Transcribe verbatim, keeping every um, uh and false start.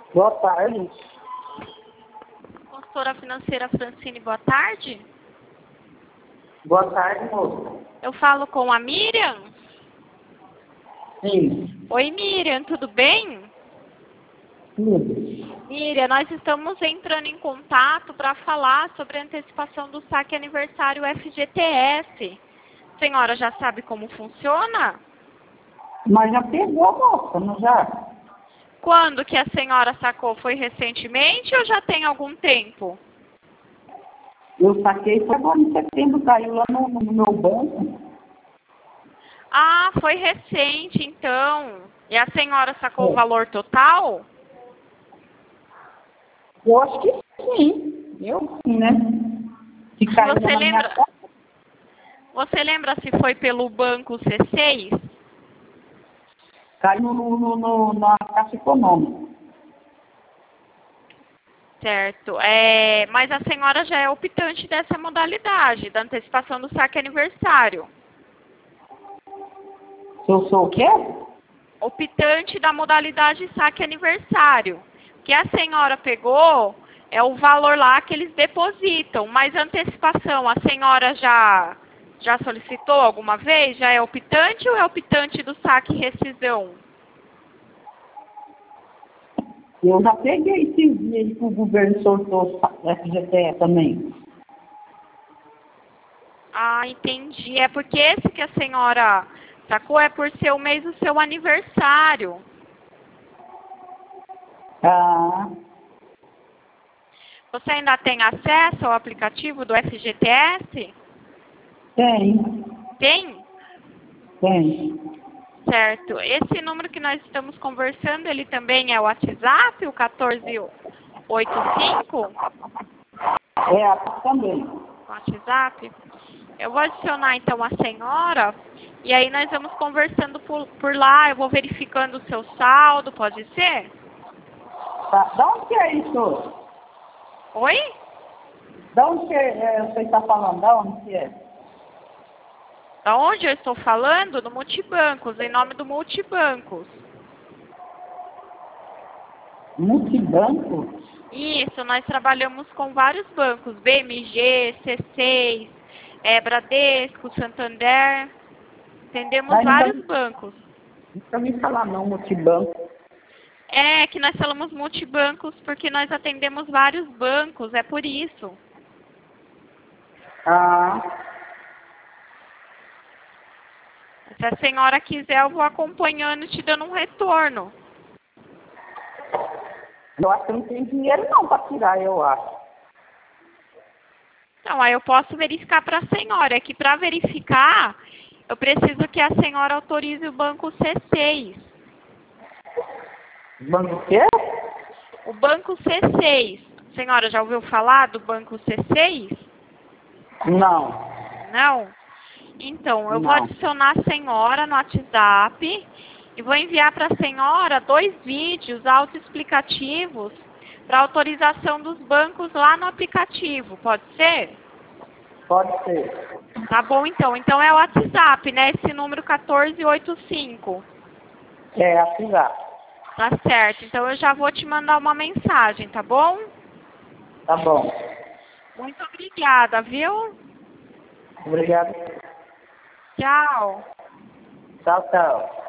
Boa tarde. Consultora financeira Francine, boa tarde. Boa tarde, moça. Eu falo com a Miriam? Sim. Oi, Miriam, tudo bem? Tudo. Miriam, nós estamos entrando em contato para falar sobre a antecipação do saque aniversário F G T S. A senhora já sabe como funciona? Mas já pegou, moça, não já? Quando que a senhora sacou? Foi recentemente ou já tem algum tempo? Eu saquei, foi agora em setembro, caiu lá no, no meu banco. Ah, foi recente, então. E a senhora sacou É. o valor total? Eu acho que sim. Eu sim, né? Que caiu Você na lembra? minha conta. Você lembra se foi pelo banco C seis? Caiu no, no, no, na Caixa Econômica. Certo. É, mas a senhora já é optante dessa modalidade, da antecipação do saque aniversário. Se eu sou o quê? Optante da modalidade saque aniversário. O que a senhora pegou é o valor lá que eles depositam, mas a antecipação, a senhora já, já solicitou alguma vez? Já é optante ou é optante do saque e rescisão? Eu já peguei esse dia aí que o governo soltou o F G T S também. Ah, entendi. É porque esse que a senhora sacou é por ser o mês do seu aniversário. Ah, Você ainda tem acesso ao aplicativo do F G T S? tem. Tem? Tem. Certo. Esse número que nós estamos conversando, ele também é o WhatsApp, o quatorze oitenta e cinco? É, também. WhatsApp? Eu vou adicionar então a senhora e aí nós vamos conversando por, por lá, eu vou verificando o seu saldo, pode ser? Tá. Da onde que é isso? Oi? Da onde que é, você está falando? Da onde que é? Da onde eu estou falando? No Multibancos, em nome do Multibancos. Multibanco? Isso, nós trabalhamos com vários bancos, B M G, C seis, é, Bradesco, Santander, atendemos Mas vários nunca, bancos. nunca me falar não, multibanco. É que nós falamos multibancos porque nós atendemos vários bancos, é por isso. Ah, Se a senhora quiser, eu vou acompanhando e te dando um retorno. eu acho que não tem dinheiro não para tirar, eu acho. Então, aí eu posso verificar para a senhora. É que para verificar, eu preciso que a senhora autorize o banco C seis. Banco o quê? O banco C seis. A senhora já ouviu falar do banco C seis? Não, Não? Então, eu vou não. adicionar a senhora no WhatsApp e vou enviar para a senhora dois vídeos autoexplicativos para autorização dos bancos lá no aplicativo. Pode ser? Pode ser. Tá bom, então. Então é o WhatsApp, né? Esse número quatorze oitenta e cinco. É, ativar. Tá certo. Então eu já vou te mandar uma mensagem, tá bom? Tá bom. Muito obrigada, viu? Obrigado. Tchau. Tchau, tchau.